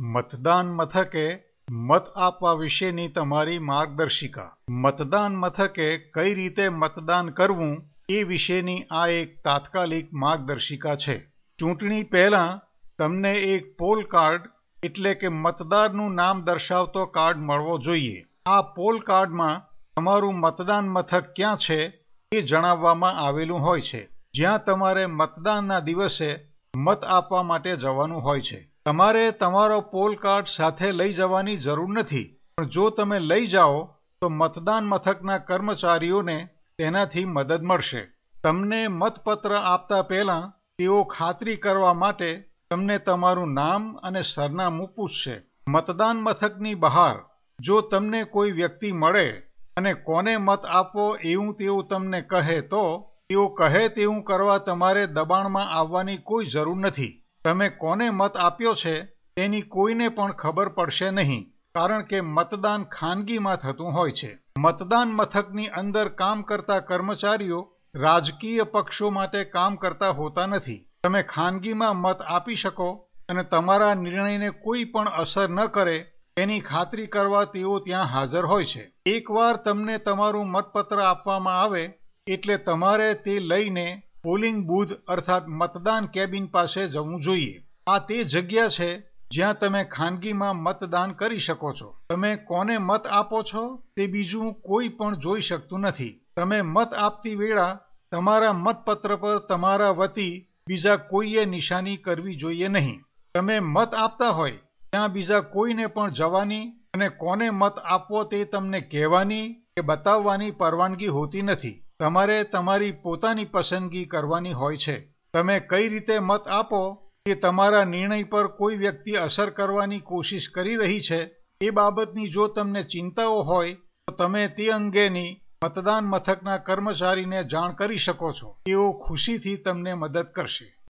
મતદાન મથકે મત આપવા વિશેની તમારી માર્ગદર્શિકા. મતદાન મથકે કઈ રીતે મતદાન કરવું એ વિશેની આ એક તાત્કાલિક માર્ગદર્શિકા છે. ચૂંટણી પહેલાં તમને એક પોલ કાર્ડ એટલે કે મતદારનું નામ દર્શાવતો કાર્ડ મળવો જોઈએ. આ પોલ કાર્ડમાં તમારું મતદાન મથક ક્યાં છે એ જણાવવામાં આવેલું હોય છે, જ્યાં તમારે મતદાનના દિવસે મત આપવા માટે જવાનું હોય છે. તમારે તમારો પોલ કાર્ડ સાથે લઈ જવાની જરૂર નથી, પણ જો તમે લઈ જાઓ તો મતદાન મથકના કર્મચારીઓને તેનાથી મદદ મળશે. તમને મતપત્ર આપતા પહેલાં તેઓ ખાતરી કરવા માટે તમને તમારું નામ અને સરનામું પૂછશે. મતદાન મથકની બહાર જો તમને કોઈ વ્યક્તિ મળે અને કોને મત આપવો એવું તેઓ તમને કહે તો તેઓ કહે તેવું કરવા તમારે દબાણમાં આવવાની કોઈ જરૂર નથી. તમે કોને મત આપ્યો છે તેની કોઈને પણ ખબર પડશે નહીં, કારણ કે મતદાન ખાનગીમાં થતું હોય છે. મતદાન મથકની અંદર કામ કરતા કર્મચારીઓ રાજકીય પક્ષો માટે કામ કરતા હોતા નથી. તમે ખાનગીમાં મત આપી શકો અને તમારા નિર્ણયને કોઈ પણ અસર ન કરે તેની ખાતરી કરવા તેઓ ત્યાં હાજર હોય છે. એકવાર તમને તમારું મતપત્ર આપવામાં આવે એટલે તમારે તે લઈને પોલિંગ બૂથ અર્થાત મતદાન કેબિન પાસે જવું જોઈએ. આ તે જગ્યા છે જ્યાં તમે ખાનગીમાં મતદાન કરી શકો છો. તમે કોને મત આપો છો તે બીજું કોઈ પણ જોઈ શકતું નથી. તમે મત આપતી વેળા તમારા મતપત્ર પર તમારા વતી બીજા કોઈએ નિશાની કરવી જોઈએ નહીં. તમે મત આપતા હોય ત્યાં બીજા કોઈને પણ જવાની અને કોને મત આપવો તે તમને કહેવાની કે બતાવવાની પરવાનગી હોતી નથી. તમારે તમારી પોતાની પસંદગી કરવાની હોય છે. તમે કઈ રીતે મત આપો તે તમારા નિર્ણય પર કોઈ વ્યક્તિ અસર કરવાની કોશિશ કરી રહી છે એ બાબતની જો તમને ચિંતાઓ હોય તો તમે તે અંગેની મતદાન મથકના કર્મચારીને જાણ કરી શકો છો. તેઓ ખુશીથી તમને મદદ કરશે.